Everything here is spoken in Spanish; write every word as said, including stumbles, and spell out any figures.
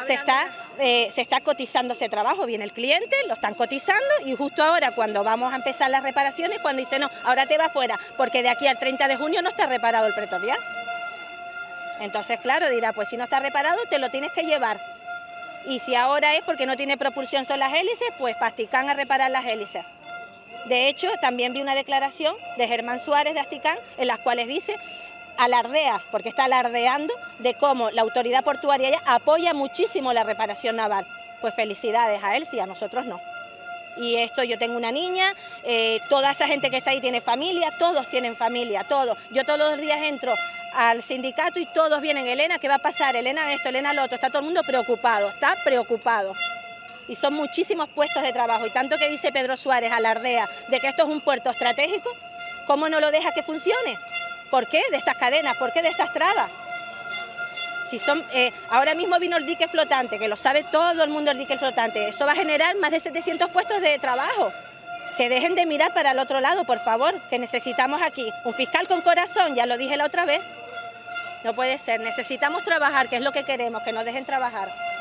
se está, eh, se está cotizando ese trabajo, viene el cliente, lo están cotizando y justo ahora cuando vamos a empezar las reparaciones, cuando dice no, ahora te va fuera, porque de aquí al treinta de junio no está reparado el pretorial. Entonces, claro, dirá, pues si no está reparado, te lo tienes que llevar. Y si ahora es porque no tiene propulsión son las hélices, pues para Asticán a reparar las hélices. De hecho, también vi una declaración de Germán Suárez de Asticán, en las cuales dice, alardea, porque está alardeando, de cómo la autoridad portuaria ya apoya muchísimo la reparación naval. Pues felicidades a él, sí, a nosotros no. Y esto, yo tengo una niña, eh, toda esa gente que está ahí tiene familia, todos tienen familia, todos. Yo todos los días entro al sindicato y todos vienen, Elena, ¿qué va a pasar? Elena esto, Elena lo otro, está todo el mundo preocupado, está preocupado. Y son muchísimos puestos de trabajo, y tanto que dice Pedro Suárez, alardea, de que esto es un puerto estratégico, ¿cómo no lo deja que funcione? ¿Por qué de estas cadenas? ¿Por qué de estas trabas? Si son, eh, ahora mismo vino el dique flotante, que lo sabe todo el mundo el dique flotante, eso va a generar más de setecientos puestos de trabajo. Que dejen de mirar para el otro lado, por favor, que necesitamos aquí un fiscal con corazón, ya lo dije la otra vez. No puede ser, necesitamos trabajar, que es lo que queremos, que nos dejen trabajar.